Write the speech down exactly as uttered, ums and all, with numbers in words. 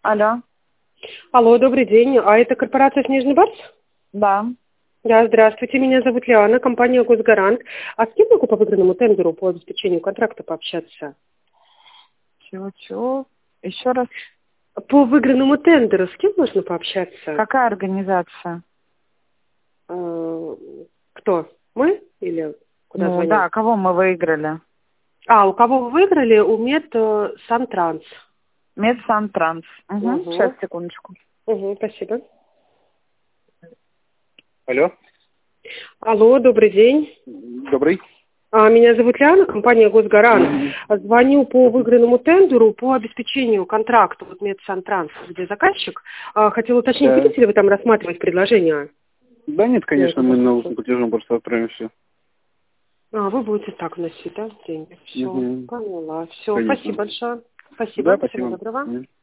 Алло. Алло, добрый день. А это корпорация «Снежный барс»? Да. Да, здравствуйте. Меня зовут Лиана, компания «Госгарант». А с кем могу по выигранному тендеру по обеспечению контракта пообщаться? Чего-чего? Еще раз. По выигранному тендеру с кем можно пообщаться? Какая организация? Э, Кто? Мы? Или куда Ну звонить? да, кого мы выиграли? А, у кого вы выиграли? У Мед э, Сантранс. Медсантранс. Угу. Угу. Сейчас, секундочку. Угу, спасибо. Алло, Алло, добрый день. добрый. А, Меня зовут Лиана, компания «Госгарант». Звоню по выигранному тендеру по обеспечению контракта вот Медсантранс, где заказчик. А, Хотела уточнить, Да. будете ли вы там рассматривать предложение? Да нет, конечно, Нет, мы нет. на устном платежом просто отправим все. А, вы будете так вносить, да, деньги? Все, Мгм. поняла. Все, Конечно. спасибо большое. Спасибо, Да, всего спасибо. доброго. Мгм.